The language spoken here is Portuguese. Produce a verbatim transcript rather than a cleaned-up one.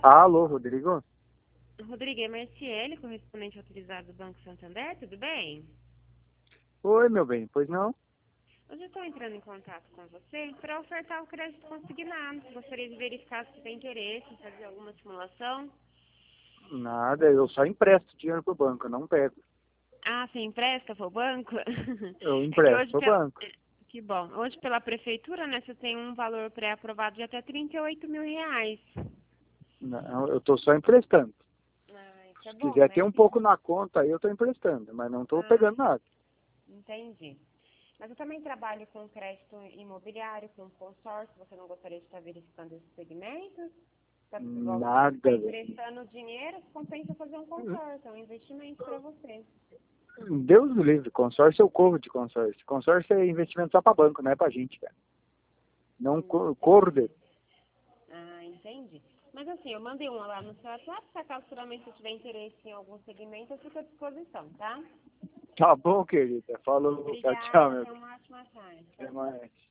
Alô, Rodrigo? Rodrigo, é Marciele, correspondente autorizado do Banco Santander, tudo bem? Oi, meu bem, pois não? Hoje eu estou entrando em contato com você para ofertar o crédito consignado. Gostaria de verificar se tem interesse em fazer alguma simulação. Nada, eu só empresto dinheiro pro banco, eu não pego. Ah, você empresta para o banco? Eu É que empresto hoje, pro pela... banco. que bom, hoje pela prefeitura, né, você tem um valor pré-aprovado de até trinta e oito mil reais. Não, eu tô só emprestando. Ah, isso é Se bom, quiser ter né? um pouco na conta aí, eu tô emprestando, mas não tô Ah, pegando nada. entendi. Mas eu também trabalho com crédito imobiliário, com consórcio. Você não gostaria de estar verificando esses segmentos? Tá, igual você disse, está Nada, velho. emprestando dinheiro, compensa fazer um consórcio, é um investimento para você. Deus do livre, consórcio eu corro de consórcio. Consórcio é investimento só pra banco, não é pra gente, cara. Não Hum, co- corro entendi. dele. Ah, entendi. Mas assim, eu mandei uma lá no seu WhatsApp, se acaso futuramente você tiver interesse em algum segmento, eu fico à disposição, tá? Tá bom, querida. Falou, tchau, tchau, Obrigada, meu tenha bem. uma ótima tarde. Até Tchau, tchau. mais.